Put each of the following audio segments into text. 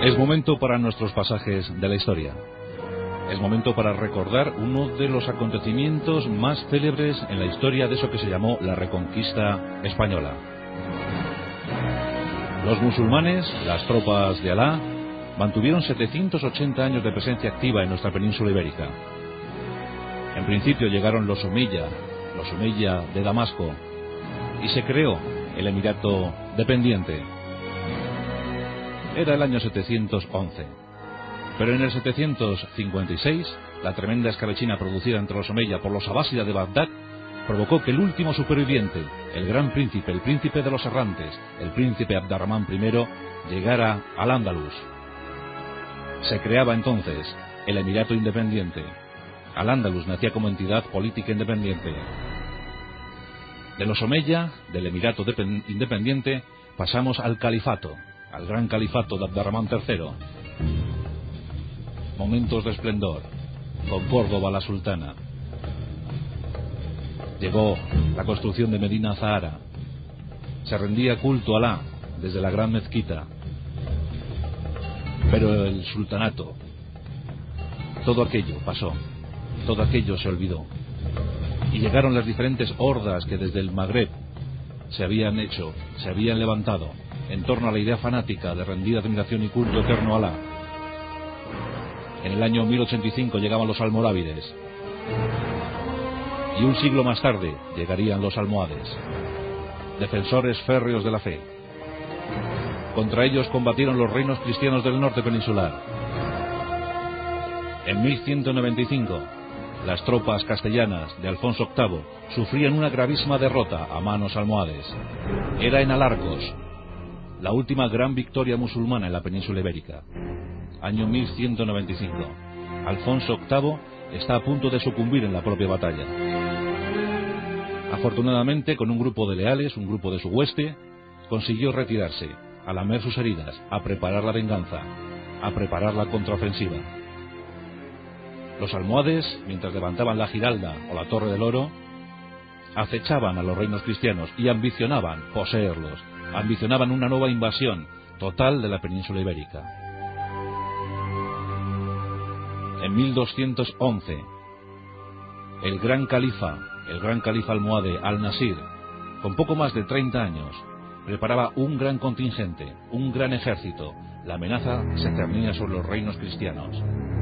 Es momento para nuestros pasajes de la historia. Es momento para recordar uno de los acontecimientos más célebres en la historia de eso que se llamó la Reconquista Española. Los musulmanes, las tropas de Alá, mantuvieron 780 años de presencia activa en nuestra península ibérica. En principio llegaron los Omeya de Damasco, y se creó el Emirato dependiente. Era el año 711. Pero en el 756, la tremenda escabechina producida entre los Omeya por los abásidas de Bagdad provocó que el último superviviente, el gran príncipe, el príncipe de los errantes, el príncipe Abd-ar-Rahman I, llegara al Andalus. Se creaba entonces el Emirato independiente. Al-Ándalus nacía como entidad política independiente. De los Omeya, del Emirato independiente, pasamos al califato, al gran califato de Abd-ar-Rahman III. Momentos de esplendor, con Córdoba la sultana. Llegó la construcción de Medina Zahara. Se rendía culto a Alá desde la gran mezquita. Pero el sultanato, todo aquello pasó, todo aquello se olvidó. Y llegaron las diferentes hordas que desde el Magreb se habían levantado en torno a la idea fanática de rendida admiración y culto eterno a Alá. En el año 1085 llegaban los almorávides. Y un siglo más tarde llegarían los almohades, defensores férreos de la fe. Contra ellos combatieron los reinos cristianos del norte peninsular. En 1195, las tropas castellanas de Alfonso VIII sufrían una gravísima derrota a manos almohades. Era en Alarcos, la última gran victoria musulmana en la península ibérica. Año 1195. Alfonso VIII está a punto de sucumbir en la propia batalla. Afortunadamente, con un grupo de leales, un grupo de su hueste, consiguió retirarse, a lamer sus heridas, a preparar la venganza, a preparar la contraofensiva. Los almohades, mientras levantaban la Giralda o la Torre del Oro, acechaban a los reinos cristianos y ambicionaban poseerlos, ambicionaban una nueva invasión total de la península ibérica. En 1211, el gran califa almohade Al-Nasir, con poco más de 30 años, preparaba un gran contingente, un gran ejército. La amenaza se cernía sobre los reinos cristianos.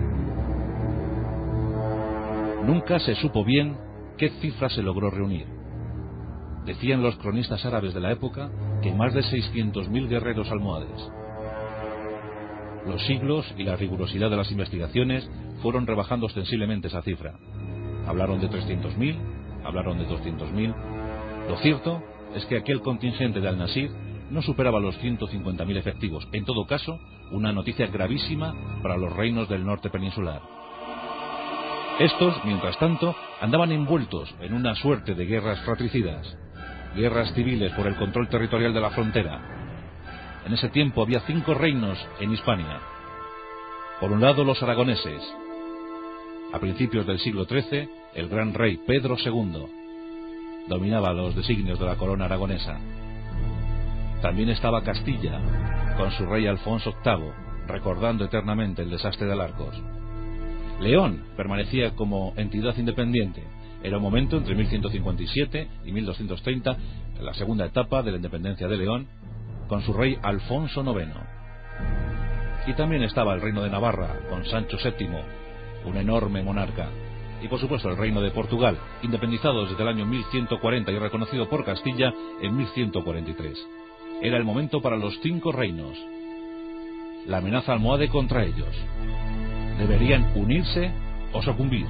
Nunca se supo bien qué cifra se logró reunir. Decían los cronistas árabes de la época que más de 600.000 guerreros almohades. Los siglos y la rigurosidad de las investigaciones fueron rebajando ostensiblemente esa cifra. Hablaron de 300.000, hablaron de 200.000. Lo cierto es que aquel contingente de Al-Nasir no superaba los 150.000 efectivos. En todo caso, una noticia gravísima para los reinos del norte peninsular. Estos, mientras tanto, andaban envueltos en una suerte de guerras fratricidas, guerras civiles por el control territorial de la frontera. En ese tiempo había 5 reinos en Hispania. Por un lado, los aragoneses. A principios del siglo XIII, el gran rey Pedro II dominaba los designios de la corona aragonesa. También estaba Castilla, con su rey Alfonso VIII, recordando eternamente el desastre de Alarcos. León permanecía como entidad independiente. Era un momento entre 1157 y 1230, la segunda etapa de la independencia de León, con su rey Alfonso IX. Y también estaba el reino de Navarra, con Sancho VII, un enorme monarca. Y por supuesto el reino de Portugal, independizado desde el año 1140 y reconocido por Castilla en 1143. Era el momento para los 5 reinos. La amenaza almohade contra ellos. ¿Deberían unirse o sucumbir?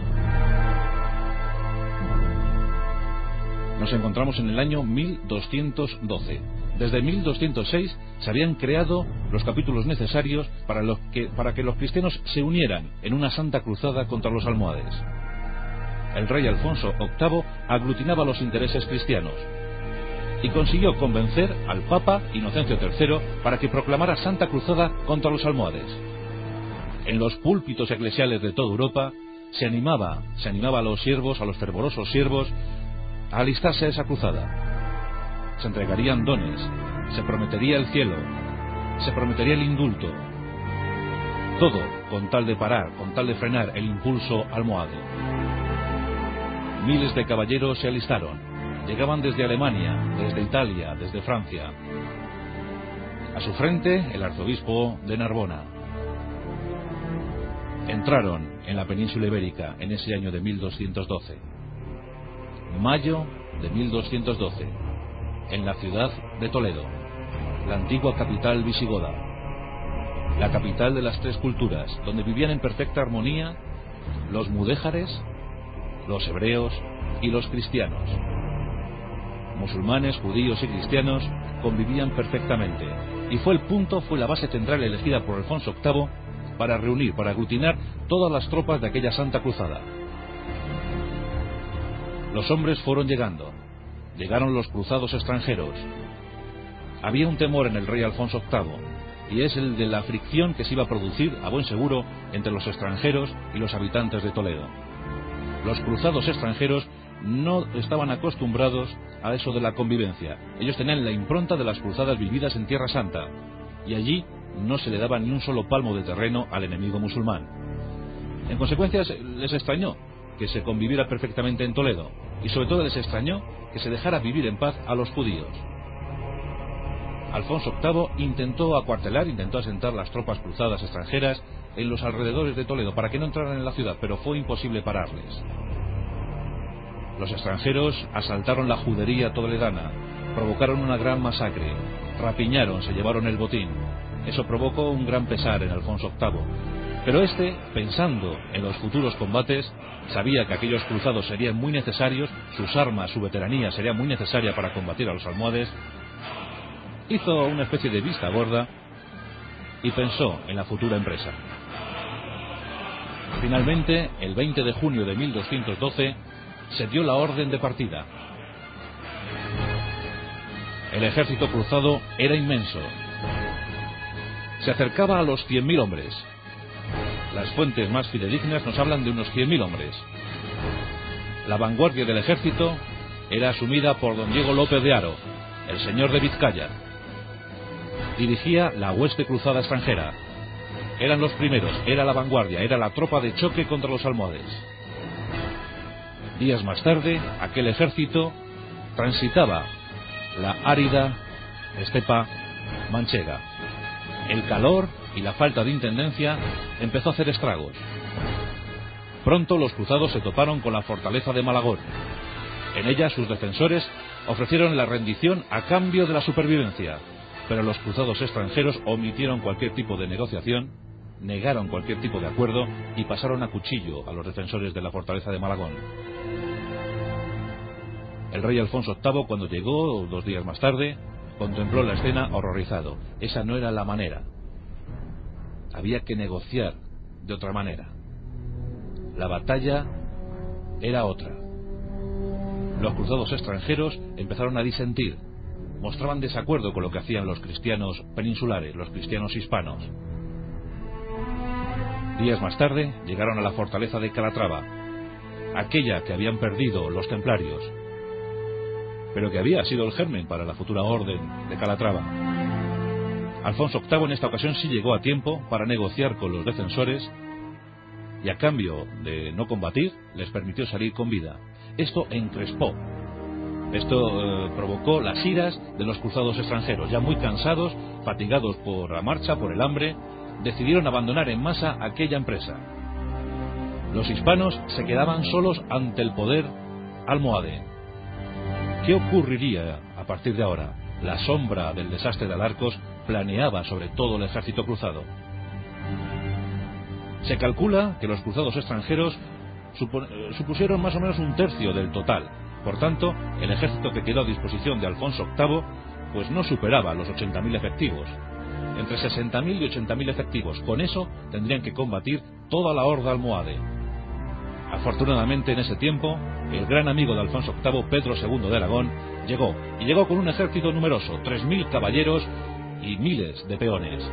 Nos encontramos en el año 1212. Desde 1206 se habían creado los capítulos necesarios para que los cristianos se unieran en una santa cruzada contra los almohades. El rey Alfonso VIII aglutinaba los intereses cristianos y consiguió convencer al Papa Inocencio III para que proclamara santa cruzada contra los almohades. En los púlpitos eclesiales de toda Europa se animaba a los siervos, a los fervorosos siervos, a alistarse a esa cruzada. Se entregarían dones, se prometería el cielo, se prometería el indulto. Todo con tal de parar, con tal de frenar el impulso almohade. Miles de caballeros se alistaron. Llegaban desde Alemania, desde Italia, desde Francia. A su frente, el arzobispo de Narbona. Entraron en la península ibérica en ese año de 1212. Mayo de 1212, en la ciudad de Toledo, la antigua capital visigoda, la capital de las tres culturas, donde vivían en perfecta armonía los mudéjares, los hebreos y los cristianos. Musulmanes, judíos y cristianos convivían perfectamente, y fue la base central elegida por Alfonso VIII para reunir, para aglutinar todas las tropas de aquella santa cruzada. Los hombres fueron llegando. Llegaron los cruzados extranjeros. Había un temor en el rey Alfonso VIII, y es el de la fricción que se iba a producir, a buen seguro, entre los extranjeros y los habitantes de Toledo. Los cruzados extranjeros no estaban acostumbrados a eso de la convivencia. Ellos tenían la impronta de las cruzadas vividas en Tierra Santa, y allí no se le daba ni un solo palmo de terreno al enemigo musulmán. En consecuencia, les extrañó que se conviviera perfectamente en Toledo, y sobre todo les extrañó que se dejara vivir en paz a los judíos. Alfonso VIII intentó asentar las tropas cruzadas extranjeras en los alrededores de Toledo para que no entraran en la ciudad, pero fue imposible pararles. Los extranjeros asaltaron la judería toledana, provocaron una gran masacre, rapiñaron, se llevaron el botín. Eso provocó un gran pesar en Alfonso VIII. Pero pensando en los futuros combates, sabía que aquellos cruzados serían muy necesarios, sus armas, su veteranía sería muy necesaria para combatir a los almohades. Hizo una especie de vista gorda y pensó en la futura empresa. Finalmente, el 20 de junio de 1212, se dio la orden de partida. El ejército cruzado era inmenso. Se acercaba a los 100.000 hombres. Las fuentes más fidedignas nos hablan de unos 100.000 hombres. La vanguardia del ejército era asumida por don Diego López de Haro, el señor de Vizcaya. Dirigía la hueste cruzada extranjera. Eran los primeros, era la vanguardia, era la tropa de choque contra los almohades. Días más tarde, aquel ejército transitaba la árida estepa manchega. El calor y la falta de intendencia empezó a hacer estragos. Pronto los cruzados se toparon con la fortaleza de Malagón. En ella sus defensores ofrecieron la rendición a cambio de la supervivencia, pero los cruzados extranjeros omitieron cualquier tipo de negociación, negaron cualquier tipo de acuerdo y pasaron a cuchillo a los defensores de la fortaleza de Malagón. El rey Alfonso VIII, cuando llegó 2 días más tarde, contempló la escena horrorizado. Esa no era la manera. Había que negociar de otra manera. La batalla era otra. Los cruzados extranjeros empezaron a disentir. Mostraban desacuerdo con lo que hacían los cristianos peninsulares, los cristianos hispanos. Días más tarde llegaron a la fortaleza de Calatrava, aquella que habían perdido los templarios, pero que había sido el germen para la futura orden de Calatrava. Alfonso VIII en esta ocasión sí llegó a tiempo para negociar con los defensores y a cambio de no combatir les permitió salir con vida. Esto encrespó. Esto provocó las iras de los cruzados extranjeros. Ya muy cansados, fatigados por la marcha, por el hambre, decidieron abandonar en masa aquella empresa. Los hispanos se quedaban solos ante el poder almohade. ¿Qué ocurriría a partir de ahora? La sombra del desastre de Alarcos planeaba sobre todo el ejército cruzado. Se calcula que los cruzados extranjeros supusieron más o menos 1/3 del total. Por tanto, el ejército que quedó a disposición de Alfonso VIII pues no superaba los 80.000 efectivos. Entre 60.000 y 80.000 efectivos. Con eso tendrían que combatir toda la horda almohade. Afortunadamente, en ese tiempo, el gran amigo de Alfonso VIII, Pedro II de Aragón, llegó con un ejército numeroso, 3.000 caballeros y miles de peones.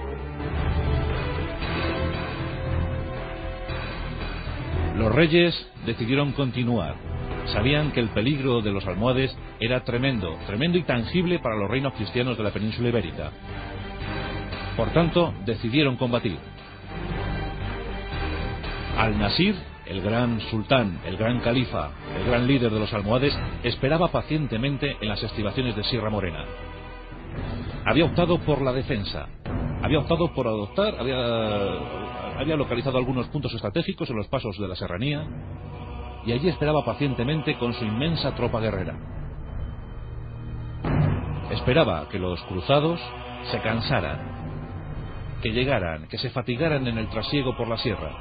Los reyes decidieron continuar. Sabían que el peligro de los almohades era tremendo, tremendo y tangible para los reinos cristianos de la península ibérica. Por tanto, decidieron combatir. Al-Nasir, el gran sultán, el gran califa, el gran líder de los almohades, esperaba pacientemente en las estribaciones de Sierra Morena. Había optado por la defensa, había optado por adoptar, había localizado algunos puntos estratégicos en los pasos de la serranía, y allí esperaba pacientemente con su inmensa tropa guerrera. Esperaba que los cruzados se cansaran, que llegaran, que se fatigaran en el trasiego por la sierra.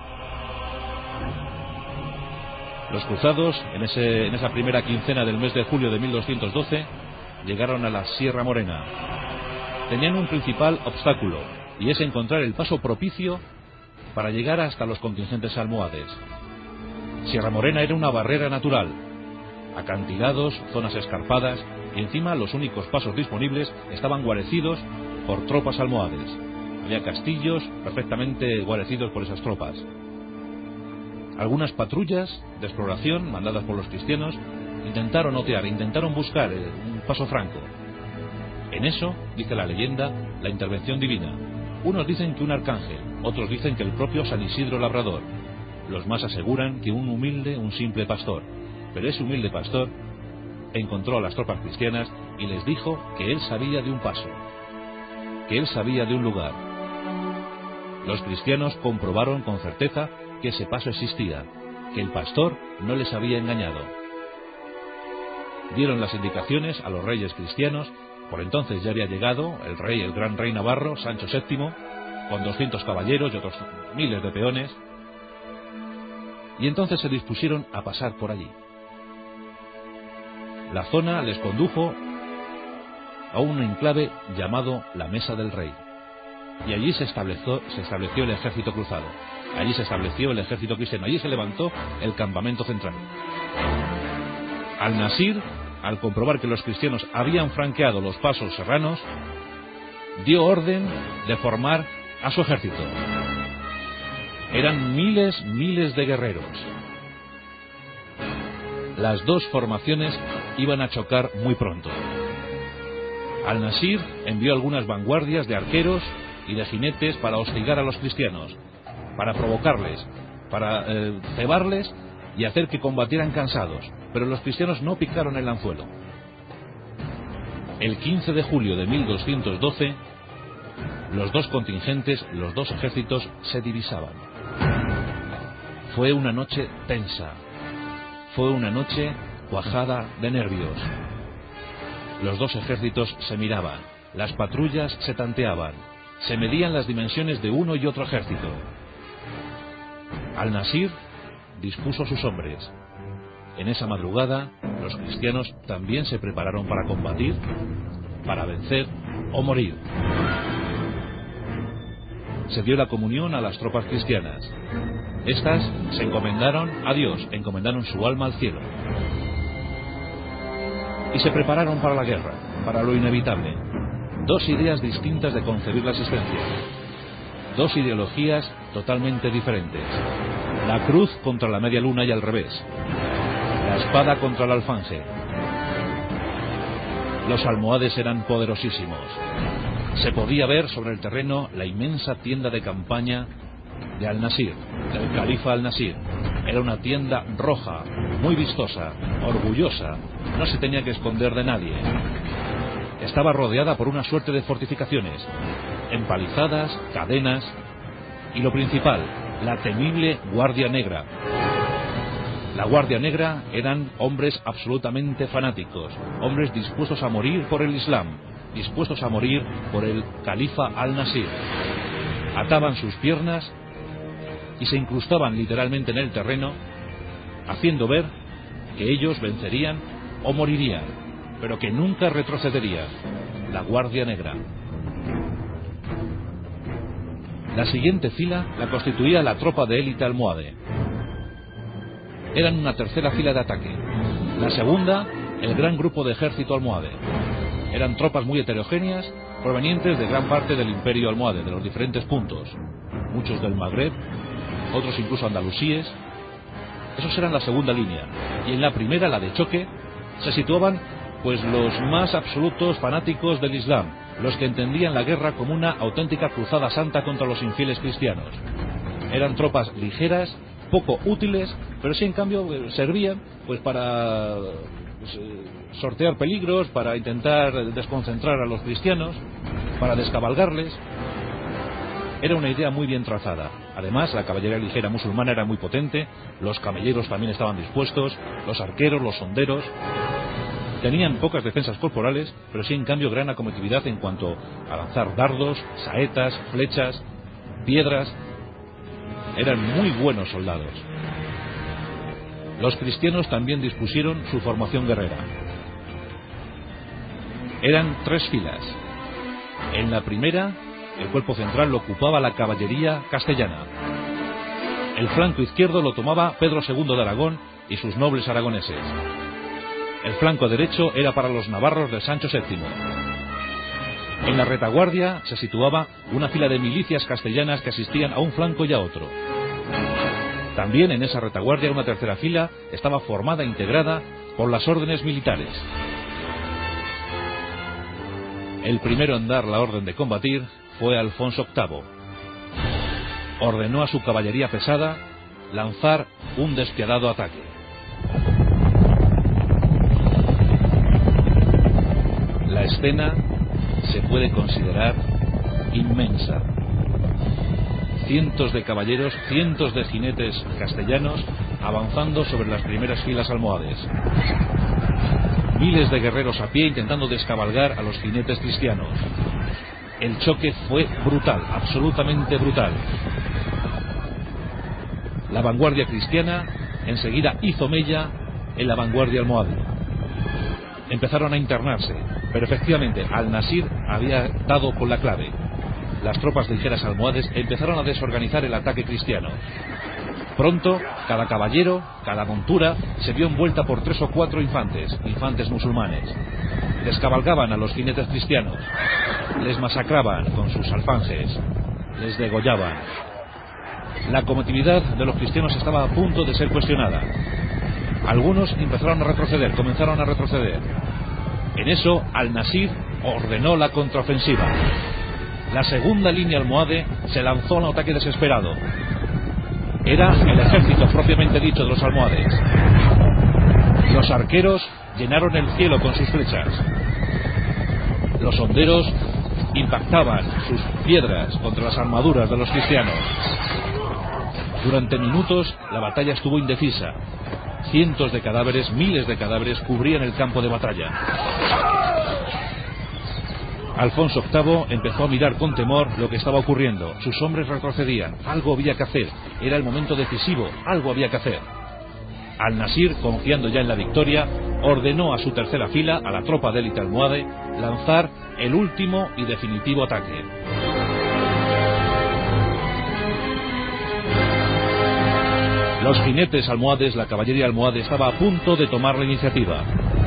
Los cruzados, en esa primera quincena del mes de julio de 1212, llegaron a la Sierra Morena. Tenían un principal obstáculo, y es encontrar el paso propicio para llegar hasta los contingentes almohades. Sierra Morena era una barrera natural, acantilados, zonas escarpadas, y encima los únicos pasos disponibles estaban guarecidos por tropas almohades. Había castillos perfectamente guarecidos por esas tropas. Algunas patrullas de exploración mandadas por los cristianos intentaron otear, intentaron buscar un paso franco. En eso, dice la leyenda, la intervención divina. Unos dicen que un arcángel, otros dicen que el propio San Isidro Labrador. Los más aseguran que un simple pastor. Pero ese humilde pastor encontró a las tropas cristianas y les dijo que él sabía de un paso, que él sabía de un lugar. Los cristianos comprobaron con certeza que ese paso existía, que el pastor no les había engañado. Dieron las indicaciones a los reyes cristianos. Por entonces ya había llegado el gran rey navarro, Sancho VII, con 200 caballeros y otros miles de peones, y entonces se dispusieron a pasar por allí. La zona les condujo a un enclave llamado la Mesa del Rey, y allí se estableció el ejército cruzado, allí se estableció el ejército cristiano, allí se levantó el campamento central. Al-Nasir, al comprobar que los cristianos habían franqueado los pasos serranos, dio orden de formar a su ejército. Eran miles de guerreros. Las dos formaciones iban a chocar muy pronto. Al-Nasir envió algunas vanguardias de arqueros y de jinetes para hostigar a los cristianos, para provocarles, para cebarles y hacer que combatieran cansados, pero los cristianos no picaron el anzuelo. El 15 de julio de 1212, los dos contingentes, los dos ejércitos se divisaban. Fue una noche tensa, fue una noche cuajada de nervios. Los dos ejércitos se miraban, las patrullas se tanteaban, se medían las dimensiones de uno y otro ejército. Al-Nasir dispuso a sus hombres. En esa madrugada, los cristianos también se prepararon para combatir, para vencer o morir. Se dio la comunión a las tropas cristianas. Estas se encomendaron a Dios, encomendaron su alma al cielo. Y se prepararon para la guerra, para lo inevitable. Dos ideas distintas de concebir la existencia. Dos ideologías totalmente diferentes. La cruz contra la media luna y al revés. La espada contra el alfanje. Los almohades eran poderosísimos. Se podía ver sobre el terreno la inmensa tienda de campaña de Al-Nasir, del califa Al-Nasir. Era una tienda roja, muy vistosa, orgullosa, no se tenía que esconder de nadie. Estaba rodeada por una suerte de fortificaciones, empalizadas, cadenas, y lo principal, la temible Guardia Negra. La Guardia Negra eran hombres absolutamente fanáticos, hombres dispuestos a morir por el Islam, dispuestos a morir por el califa Al-Nasir. Ataban sus piernas y se incrustaban literalmente en el terreno, haciendo ver que ellos vencerían o morirían, pero que nunca retrocederían. La Guardia Negra. La siguiente fila la constituía la tropa de élite almohade. Eran una tercera fila de ataque. La segunda, el gran grupo de ejército almohade. Eran tropas muy heterogéneas, provenientes de gran parte del imperio almohade, de los diferentes puntos. Muchos del Magreb, otros incluso andalusíes. Esos eran la segunda línea. Y en la primera, la de choque, se situaban pues los más absolutos fanáticos del Islam, los que entendían la guerra como una auténtica cruzada santa contra los infieles cristianos. Eran tropas ligeras, poco útiles, pero sí en cambio servían pues para sortear peligros, para intentar desconcentrar a los cristianos, para descabalgarles. Era una idea muy bien trazada. Además, la caballería ligera musulmana era muy potente, los camelleros también estaban dispuestos, los arqueros, los honderos. Tenían pocas defensas corporales, pero sí en cambio gran acometividad en cuanto a lanzar dardos, saetas, flechas, piedras. Eran muy buenos soldados. Los cristianos también dispusieron su formación guerrera. Eran 3 filas. En la primera, el cuerpo central lo ocupaba la caballería castellana. El flanco izquierdo lo tomaba Pedro II de Aragón y sus nobles aragoneses. El flanco derecho era para los navarros de Sancho VII. En la retaguardia se situaba una fila de milicias castellanas que asistían a un flanco y a otro. También en esa retaguardia una tercera fila estaba formada e integrada por las órdenes militares. El primero en dar la orden de combatir fue Alfonso VIII. Ordenó a su caballería pesada lanzar un despiadado ataque. La escena se puede considerar inmensa. Cientos de caballeros, cientos de jinetes castellanos avanzando sobre las primeras filas almohades. Miles de guerreros a pie intentando descabalgar a los jinetes cristianos. El choque fue brutal, absolutamente brutal. La vanguardia cristiana enseguida hizo mella en la vanguardia almohade. Empezaron a internarse, pero efectivamente Al-Nasir había dado con la clave. Las tropas ligeras almohades empezaron a desorganizar el ataque cristiano. Pronto, cada caballero, cada montura, se vio envuelta por 3 o 4 infantes musulmanes. Descabalgaban a los jinetes cristianos, les masacraban con sus alfanjes, les degollaban. La cometividad de los cristianos estaba a punto de ser cuestionada. Algunos empezaron a retroceder, comenzaron a retroceder. En eso, Al-Nasir ordenó la contraofensiva. La segunda línea almohade se lanzó a un ataque desesperado. Era el ejército propiamente dicho de los almohades. Los arqueros llenaron el cielo con sus flechas. Los honderos impactaban sus piedras contra las armaduras de los cristianos. Durante minutos la batalla estuvo indecisa. Cientos de cadáveres, miles de cadáveres cubrían el campo de batalla. Alfonso VIII empezó a mirar con temor lo que estaba ocurriendo. Sus hombres retrocedían. Algo había que hacer. Era el momento decisivo. Algo había que hacer. Al-Nasir, confiando ya en la victoria, ordenó a su tercera fila, a la tropa de élite almohade, lanzar el último y definitivo ataque. Los jinetes almohades, la caballería almohade, estaba a punto de tomar la iniciativa.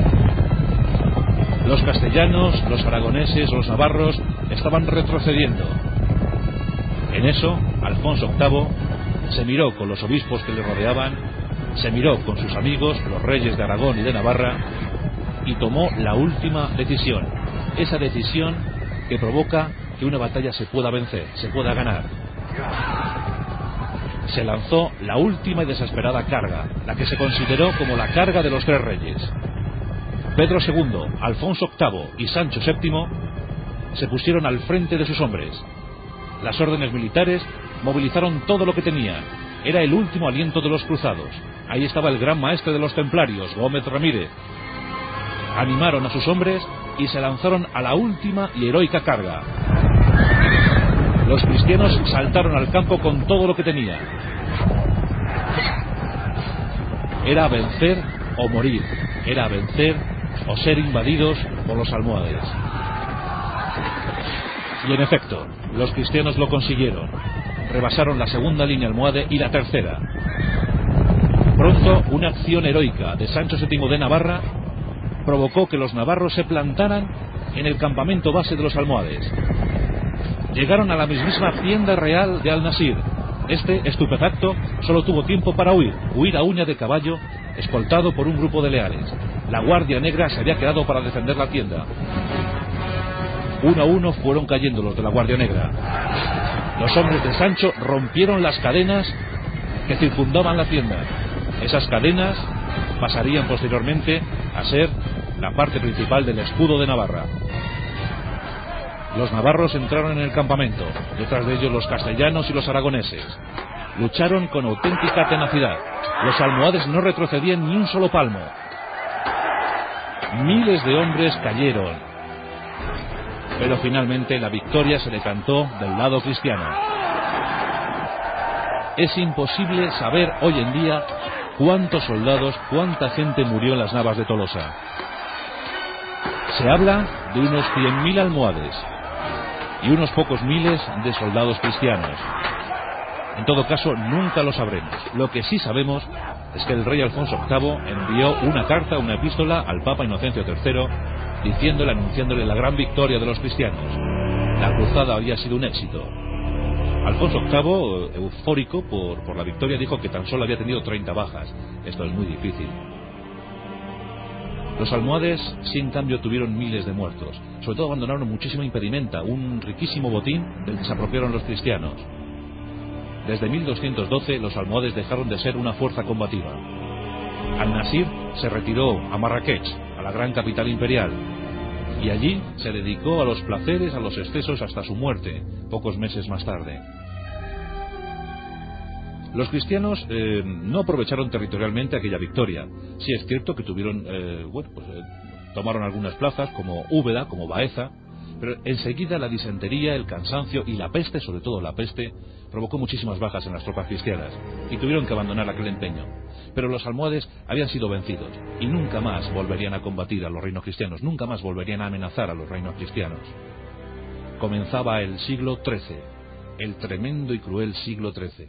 Los castellanos, los aragoneses, los navarros estaban retrocediendo. En eso, Alfonso VIII se miró con los obispos que le rodeaban, se miró con sus amigos, los reyes de Aragón y de Navarra, y tomó la última decisión. Esa decisión que provoca que una batalla se pueda vencer, se pueda ganar. Se lanzó la última y desesperada carga, la que se consideró como la carga de los 3 reyes. Pedro II, Alfonso VIII y Sancho VII se pusieron al frente de sus hombres. Las órdenes militares movilizaron todo lo que tenían. Era el último aliento de los cruzados. Ahí estaba el gran maestre de los templarios, Gómez Ramírez. Animaron a sus hombres y se lanzaron a la última y heroica carga. Los cristianos saltaron al campo con todo lo que tenían. Era vencer o morir. Era vencer o ser invadidos por los almohades. Y en efecto, los cristianos lo consiguieron. Rebasaron la segunda línea almohade y la tercera. Pronto, una acción heroica de Sancho VII de Navarra provocó que los navarros se plantaran en el campamento base de los almohades. Llegaron a la mismísima tienda real de Al-Nasir. Este, estupefacto, solo tuvo tiempo para huir a uña de caballo, escoltado por un grupo de leales. La Guardia Negra se había quedado para defender la tienda. Uno a uno fueron cayendo los de la Guardia Negra. Los hombres de Sancho rompieron las cadenas que circundaban la hacienda. Esas cadenas pasarían posteriormente a ser la parte principal del escudo de Navarra. Los navarros entraron en el campamento, detrás de ellos los castellanos y los aragoneses. Lucharon con auténtica tenacidad. Los almohades no retrocedían ni un solo palmo. Miles de hombres cayeron, pero finalmente la victoria se decantó del lado cristiano. Es imposible saber hoy en día cuántos soldados, cuánta gente murió en las Navas de Tolosa. Se habla de unos 100.000 almohades y unos pocos miles de soldados cristianos. En todo caso, nunca lo sabremos. Lo que sí sabemos es que el rey Alfonso VIII envió una carta, una epístola al Papa Inocencio III, anunciándole la gran victoria de los cristianos. La cruzada había sido un éxito. Alfonso VIII, eufórico por la victoria, dijo que tan solo había tenido 30 bajas. Esto es muy difícil. Los almohades, sí, en cambio, tuvieron miles de muertos. Sobre todo abandonaron muchísima impedimenta, un riquísimo botín del que se apropiaron los cristianos. Desde 1212 los almohades dejaron de ser una fuerza combativa. Al-Nasir se retiró a Marrakech, a la gran capital imperial, y allí se dedicó a los placeres, a los excesos, hasta su muerte, pocos meses más tarde. Los cristianos no aprovecharon territorialmente aquella victoria. Sí es cierto que tuvieron, tomaron algunas plazas como Úbeda, como Baeza, pero enseguida la disentería, el cansancio y la peste, sobre todo la peste, provocó muchísimas bajas en las tropas cristianas y tuvieron que abandonar aquel empeño. Pero los almohades habían sido vencidos y nunca más volverían a combatir a los reinos cristianos, nunca más volverían a amenazar a los reinos cristianos. Comenzaba el siglo XIII, el tremendo y cruel siglo XIII.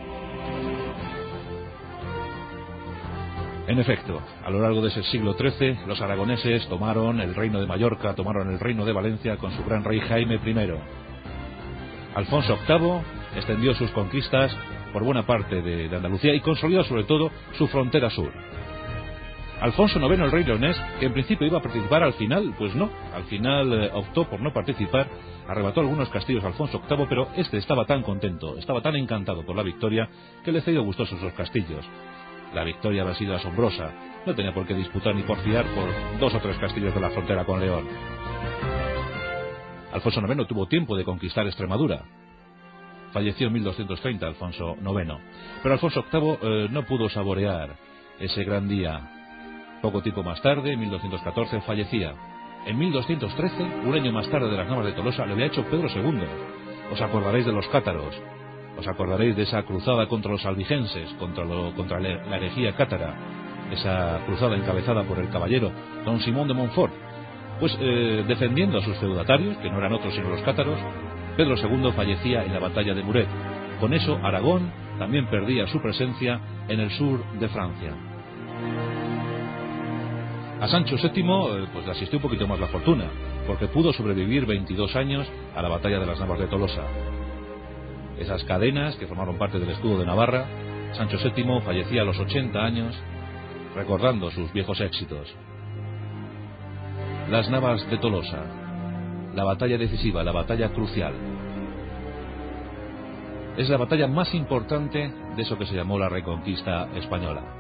En efecto, a lo largo de ese siglo XIII, los aragoneses tomaron el reino de Mallorca, tomaron el reino de Valencia con su gran rey Jaime I. Alfonso VIII extendió sus conquistas por buena parte de Andalucía y consolidó sobre todo su frontera sur. Alfonso IX, el rey leonés, que en principio iba a participar, al final, pues no, al final optó por no participar, arrebató algunos castillos a Alfonso VIII, pero este estaba tan contento, estaba tan encantado por la victoria, que le cedió gustosos esos castillos. La victoria había sido asombrosa, no tenía por qué disputar ni porfiar por 2 o 3 castillos de la frontera con León. Alfonso IX tuvo tiempo de conquistar Extremadura. Falleció en 1230 Alfonso IX, pero Alfonso VIII no pudo saborear ese gran día. Poco tiempo más tarde, en 1214, fallecía. En 1213, un año más tarde de las Navas de Tolosa, lo había hecho Pedro II. Os acordaréis de los cátaros, os acordaréis de esa cruzada contra los albigenses, contra la herejía cátara, esa cruzada encabezada por el caballero don Simón de Montfort. Pues defendiendo a sus feudatarios, que no eran otros sino los cátaros, Pedro II fallecía en la batalla de Muret. Con eso, Aragón también perdía su presencia en el sur de Francia. A Sancho VII pues le asistió un poquito más la fortuna, porque pudo sobrevivir 22 años a la batalla de las Navas de Tolosa. Esas cadenas que formaron parte del escudo de Navarra, Sancho VII fallecía a los 80 años, recordando sus viejos éxitos. Las Navas de Tolosa, la batalla decisiva, la batalla crucial. Es la batalla más importante de eso que se llamó la Reconquista española.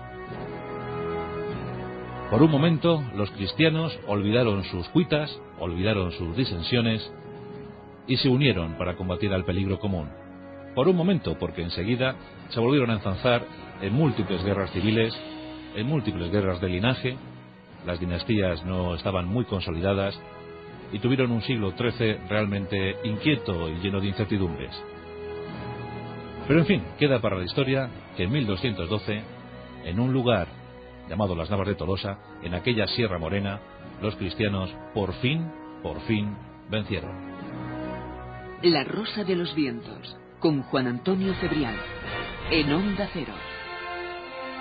Por un momento, los cristianos olvidaron sus cuitas, olvidaron sus disensiones y se unieron para combatir al peligro común. Por un momento, porque enseguida se volvieron a enzarzar en múltiples guerras civiles, en múltiples guerras de linaje. Las dinastías no estaban muy consolidadas y tuvieron un siglo XIII realmente inquieto y lleno de incertidumbres. Pero en fin, queda para la historia que en 1212, en un lugar llamado las Navas de Tolosa, en aquella Sierra Morena, los cristianos por fin vencieron. La Rosa de los Vientos, con Juan Antonio Cebrián, en Onda Cero.